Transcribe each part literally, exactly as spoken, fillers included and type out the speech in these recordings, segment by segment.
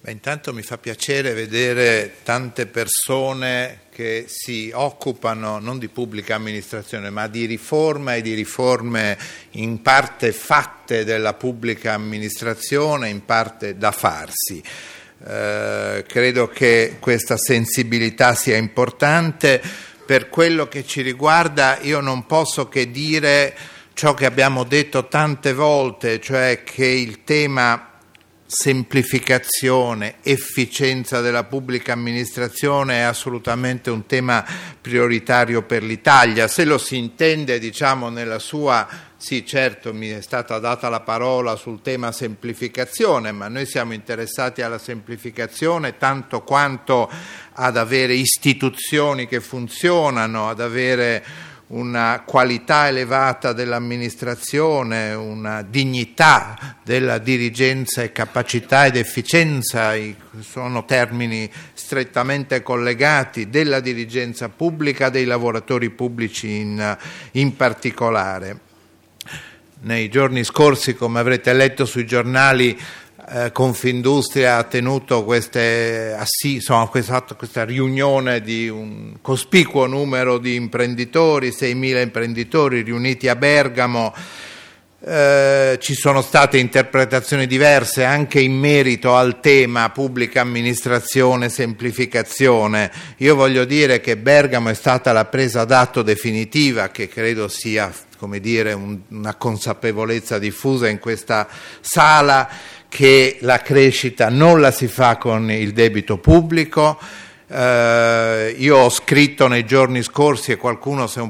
Beh, intanto mi fa piacere vedere tante persone che si occupano non di pubblica amministrazione ma di riforma e di riforme in parte fatte della pubblica amministrazione, in parte da farsi. Eh, credo che questa sensibilità sia importante. Per quello che ci riguarda io non posso che dire ciò che abbiamo detto tante volte, cioè che il tema semplificazione, efficienza della pubblica amministrazione è assolutamente un tema prioritario per l'Italia. Se lo si intende, diciamo, nella sua, sì, certo, mi è stata data la parola sul tema semplificazione, ma noi siamo interessati alla semplificazione tanto quanto ad avere istituzioni che funzionano, ad avere una qualità elevata dell'amministrazione, una dignità della dirigenza e capacità ed efficienza, sono termini strettamente collegati, della dirigenza pubblica, dei lavoratori pubblici in, in particolare. Nei giorni scorsi, come avrete letto sui giornali, Eh, Confindustria ha tenuto queste, assi, insomma, questa, questa riunione di un cospicuo numero di imprenditori, seimila imprenditori riuniti a Bergamo. Eh, ci sono state interpretazioni diverse anche in merito al tema pubblica amministrazione, semplificazione. Io voglio dire che Bergamo è stata la presa d'atto definitiva, che credo sia, come dire, un, una consapevolezza diffusa in questa sala, che la crescita non la si fa con il debito pubblico. Eh, io ho scritto nei giorni scorsi e qualcuno si è un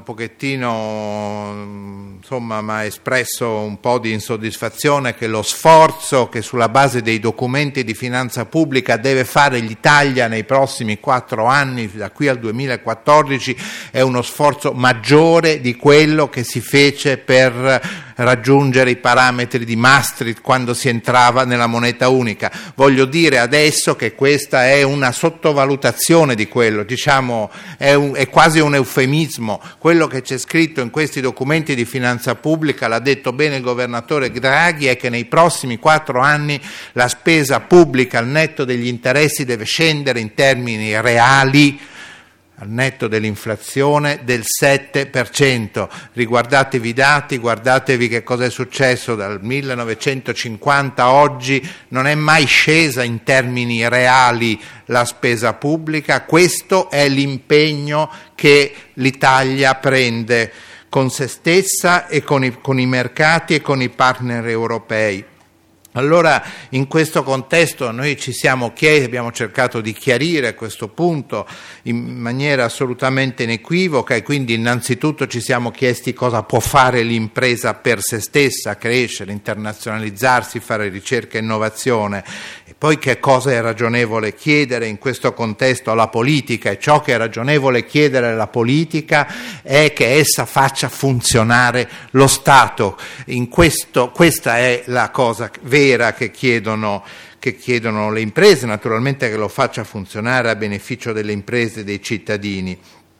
pochettino, insomma, mi ha espresso un po' di insoddisfazione, che lo sforzo che sulla base dei documenti di finanza pubblica deve fare l'Italia nei prossimi quattro anni, da qui al duemilaquattordici, è uno sforzo maggiore di quello che si fece per raggiungere i parametri di Maastricht quando si entrava nella moneta unica. Voglio dire adesso che questa è una sottovalutazione di quello, diciamo, è, un, è quasi un eufemismo. Quello che c'è scritto in questi documenti di finanza pubblica, l'ha detto bene il governatore Draghi, è che nei prossimi quattro anni la spesa pubblica al netto degli interessi deve scendere in termini reali, al netto dell'inflazione, del sette per cento. Riguardatevi i dati, guardatevi che cosa è successo dal millenovecentocinquanta a oggi, non è mai scesa in termini reali la spesa pubblica. Questo è l'impegno che l'Italia prende con se stessa e con i, con i mercati e con i partner europei. Allora, in questo contesto noi ci siamo chiesti, abbiamo cercato di chiarire questo punto in maniera assolutamente inequivoca, e quindi innanzitutto ci siamo chiesti cosa può fare l'impresa per se stessa: crescere, internazionalizzarsi, fare ricerca e innovazione, e poi che cosa è ragionevole chiedere in questo contesto alla politica. E ciò che è ragionevole chiedere alla politica è che essa faccia funzionare lo Stato. In questo, questa è la cosa vera che chiedono, che chiedono le imprese, naturalmente che lo faccia funzionare a beneficio delle imprese e dei cittadini.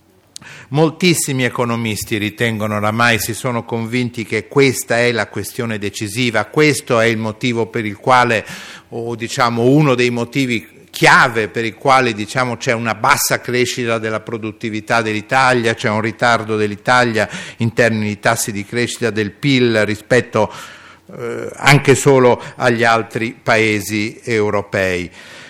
Moltissimi economisti ritengono, oramai si sono convinti, che questa è la questione decisiva, questo è il motivo per il quale, o diciamo uno dei motivi chiave per i quali, diciamo, c'è una bassa crescita della produttività dell'Italia, c'è un ritardo dell'Italia in termini di tassi di crescita del P I L rispetto Eh, anche solo agli altri paesi europei.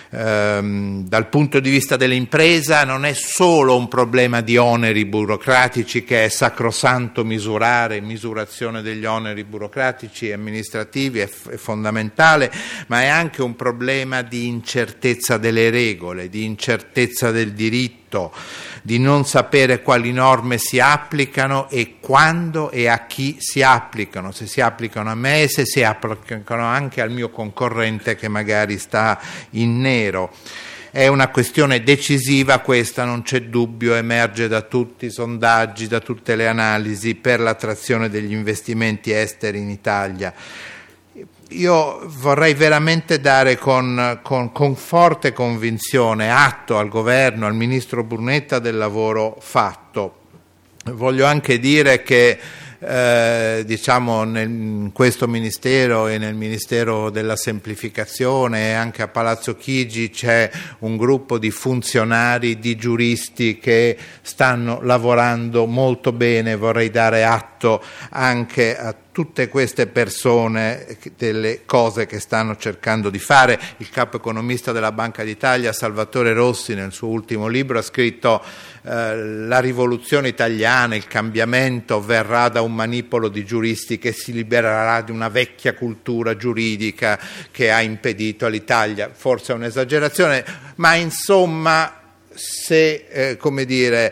Ehm, dal punto di vista dell'impresa non è solo un problema di oneri burocratici, che è sacrosanto misurare, misurazione degli oneri burocratici e amministrativi è, f- è fondamentale, ma è anche un problema di incertezza delle regole, di incertezza del diritto, di non sapere quali norme si applicano e quando e a chi si applicano, se si applicano a me, se si applicano anche al mio concorrente che magari sta in nero. È una questione decisiva questa, non c'è dubbio, emerge da tutti i sondaggi, da tutte le analisi per l'attrazione degli investimenti esteri in Italia. Io vorrei veramente dare con, con, con forte convinzione atto al governo, al ministro Brunetta, del lavoro fatto. Voglio anche dire che eh, diciamo nel, in questo Ministero e nel Ministero della Semplificazione e anche a Palazzo Chigi c'è un gruppo di funzionari, di giuristi che stanno lavorando molto bene. Vorrei dare atto anche a tutte queste persone delle cose che stanno cercando di fare. Il capo economista della Banca d'Italia, Salvatore Rossi, nel suo ultimo libro ha scritto eh, la rivoluzione italiana, il cambiamento verrà da un manipolo di giuristi che si libererà di una vecchia cultura giuridica che ha impedito all'Italia. Forse è un'esagerazione, ma insomma, se, eh, come dire,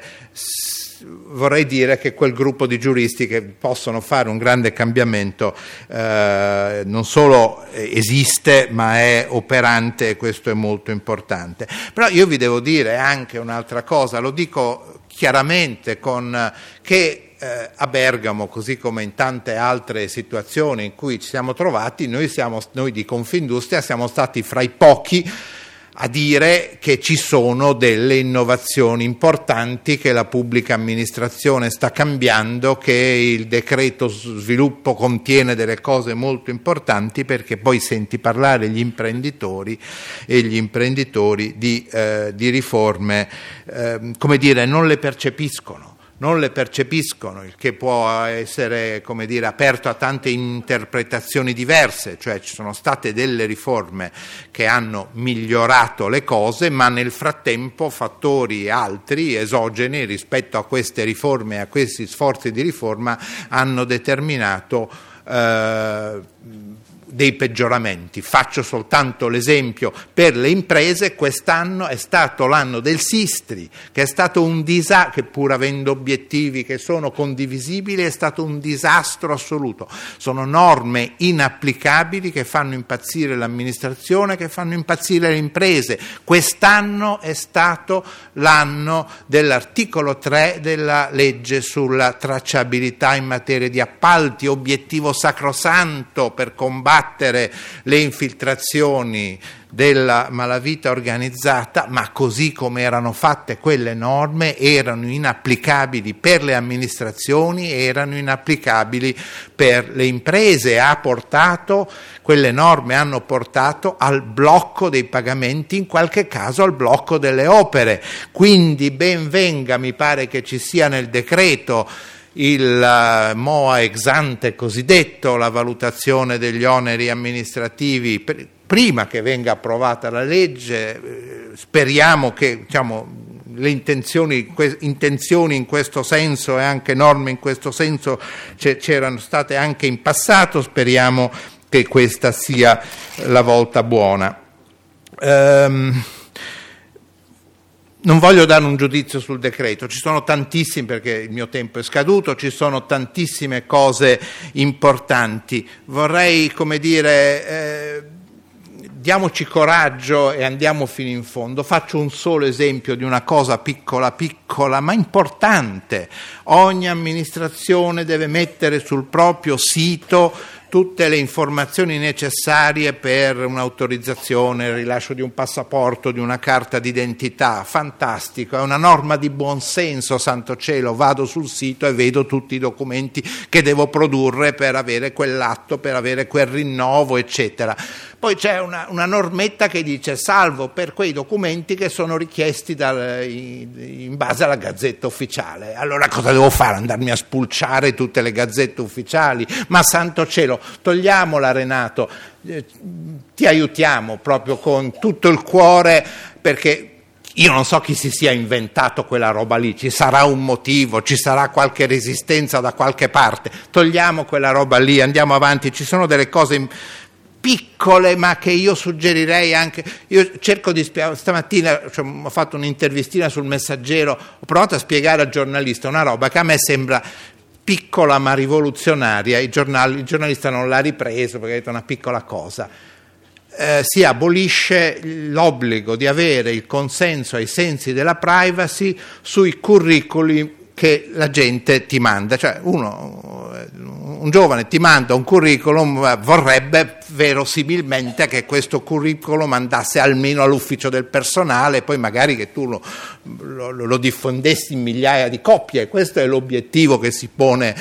vorrei dire che quel gruppo di giuristi che possono fare un grande cambiamento eh, non solo esiste, ma è operante, e questo è molto importante. Però io vi devo dire anche un'altra cosa, lo dico chiaramente, con che eh, a Bergamo, così come in tante altre situazioni in cui ci siamo trovati, noi, siamo, noi di Confindustria siamo stati fra i pochi a dire che ci sono delle innovazioni importanti, che la pubblica amministrazione sta cambiando, che il decreto sviluppo contiene delle cose molto importanti, perché poi senti parlare gli imprenditori e gli imprenditori di, eh, di riforme, eh, come dire, non le percepiscono. non le percepiscono, il che può essere, come dire, aperto a tante interpretazioni diverse, cioè ci sono state delle riforme che hanno migliorato le cose, ma nel frattempo fattori altri, esogeni, rispetto a queste riforme e a questi sforzi di riforma hanno determinato eh, dei peggioramenti. Faccio soltanto l'esempio per le imprese: quest'anno è stato l'anno del Sistri, che è stato un disastro, che pur avendo obiettivi che sono condivisibili è stato un disastro assoluto. Sono norme inapplicabili che fanno impazzire l'amministrazione, che fanno impazzire le imprese. Quest'anno è stato l'anno dell'articolo tre della legge sulla tracciabilità in materia di appalti, obiettivo sacrosanto per combattere le infiltrazioni della malavita organizzata, ma così come erano fatte quelle norme erano inapplicabili per le amministrazioni, erano inapplicabili per le imprese. Ha portato, quelle norme hanno portato al blocco dei pagamenti, in qualche caso al blocco delle opere. Quindi ben venga, mi pare che ci sia nel decreto il uh, M O A ex ante cosiddetto, la valutazione degli oneri amministrativi per, prima che venga approvata la legge. Eh, speriamo che, diciamo, le intenzioni, que, intenzioni in questo senso e anche norme in questo senso c'erano state anche in passato, speriamo che questa sia la volta buona. Um, Non voglio dare un giudizio sul decreto, ci sono tantissime, perché il mio tempo è scaduto, ci sono tantissime cose importanti. Vorrei, come dire, eh, diamoci coraggio e andiamo fino in fondo. Faccio un solo esempio di una cosa piccola, piccola, ma importante. Ogni amministrazione deve mettere sul proprio sito tutte le informazioni necessarie per un'autorizzazione, il rilascio di un passaporto, di una carta d'identità. Fantastico, è una norma di buonsenso, santo cielo, vado sul sito e vedo tutti i documenti che devo produrre per avere quell'atto, per avere quel rinnovo, eccetera. Poi c'è una, una normetta che dice salvo per quei documenti che sono richiesti dal, in, in base alla Gazzetta Ufficiale. Allora cosa devo fare? Andarmi a spulciare tutte le gazzette ufficiali? Ma santo cielo, togliamola, Renato, eh, ti aiutiamo proprio con tutto il cuore, perché io non so chi si sia inventato quella roba lì, ci sarà un motivo, ci sarà qualche resistenza da qualche parte. Togliamo quella roba lì, andiamo avanti. Ci sono delle cose in, piccole, ma che io suggerirei anche. Io cerco di spiegare, stamattina cioè, ho fatto un'intervistina sul Messaggero, ho provato a spiegare al giornalista una roba che a me sembra piccola ma rivoluzionaria. I giornali, il giornalista non l'ha ripreso perché ha detto una piccola cosa. Eh, si abolisce l'obbligo di avere il consenso ai sensi della privacy sui curriculi che la gente ti manda. Cioè uno, un giovane ti manda un curriculum, vorrebbe verosimilmente che questo curriculum andasse almeno all'ufficio del personale, poi magari che tu lo, lo, lo diffondessi in migliaia di copie. Questo è l'obiettivo che si pone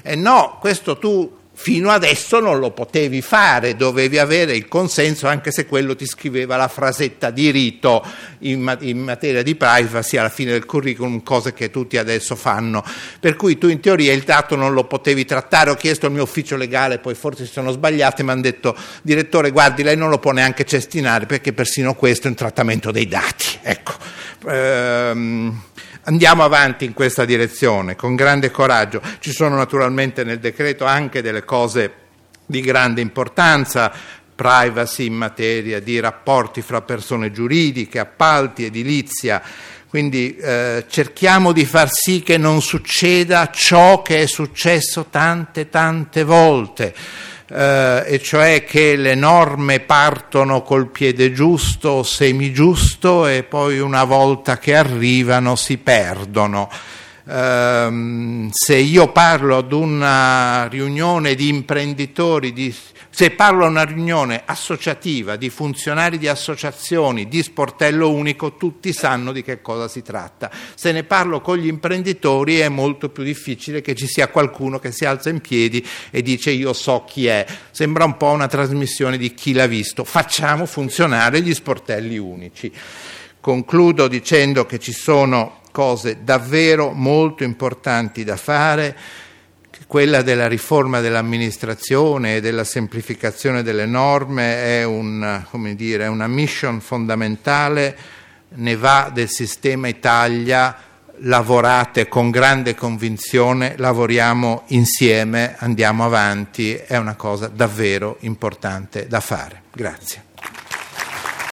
E no, questo tu fino adesso non lo potevi fare, dovevi avere il consenso, anche se quello ti scriveva la frasetta di rito in, ma- in materia di privacy alla fine del curriculum, cose che tutti adesso fanno. Per cui tu in teoria il dato non lo potevi trattare. Ho chiesto al mio ufficio legale, poi forse si sono sbagliati, mi hanno detto: direttore, guardi, lei non lo può neanche cestinare perché persino questo è un trattamento dei dati. Ecco. Ehm, Andiamo avanti in questa direzione con grande coraggio. Ci sono naturalmente nel decreto anche delle cose di grande importanza: privacy in materia di rapporti fra persone giuridiche, appalti, edilizia. Quindi eh, cerchiamo di far sì che non succeda ciò che è successo tante tante volte. Uh, e cioè che le norme partono col piede giusto o semigiusto e poi una volta che arrivano si perdono. Uh, se io parlo ad una riunione di imprenditori, di, se parlo a una riunione associativa di funzionari di associazioni di sportello unico, tutti sanno di che cosa si tratta. Se ne parlo con gli imprenditori è molto più difficile che ci sia qualcuno che si alza in piedi e dice io so chi è. Sembra un po' una trasmissione di Chi l'ha visto. Facciamo funzionare gli sportelli unici. Concludo dicendo che ci sono cose davvero molto importanti da fare. Quella della riforma dell'amministrazione e della semplificazione delle norme è un, come dire, una mission fondamentale, ne va del sistema Italia. Lavorate con grande convinzione, lavoriamo insieme, andiamo avanti, è una cosa davvero importante da fare. Grazie.